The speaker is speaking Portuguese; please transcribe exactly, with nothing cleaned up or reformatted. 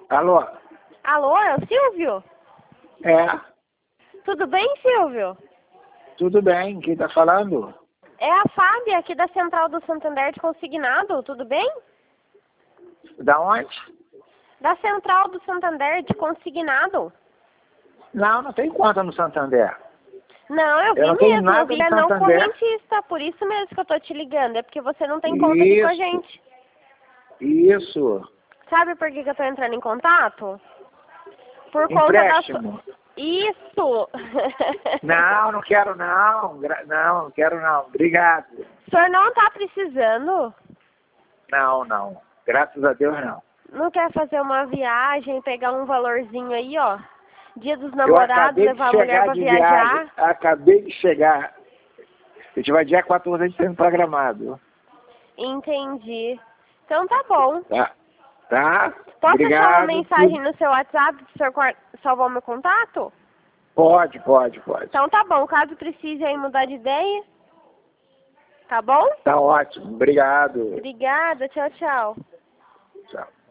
Alô? Alô, é o Silvio? É, Tudo bem, Silvio? tudo bem. Quem tá falando? É a Fábia aqui da Central do Santander de Consignado, tudo bem? Da onde? Da Central do Santander de Consignado. Não, não tem conta no Santander. Não, eu vi Eu não tenho mesmo, nada você no é não Santander. correntista, por isso mesmo que eu tô te ligando, é porque você não tem conta aqui com a Isso, gente. isso. Sabe por que, que eu tô entrando em contato? Por conta da sua... Empréstimo. Isso! Não, não quero não. Gra- Não, não quero não. Obrigado. O senhor não tá precisando? Não, não. Graças a Deus não. Não quer fazer uma viagem, pegar um valorzinho aí, ó? Dia dos Eu namorados, acabei de levar a mulher chegar pra de viajar? viagem. Acabei de chegar. A gente vai dia quatorze, a gente sendo programado. Entendi. Então tá bom. Tá? Tá? Posso deixar uma Obrigado. mensagem no seu WhatsApp para o senhor guar- salvar o meu contato? Pode, pode, pode. Então tá bom, caso precise aí mudar de ideia. Tá bom? Tá ótimo. Obrigado. Obrigada, tchau, tchau. Tchau.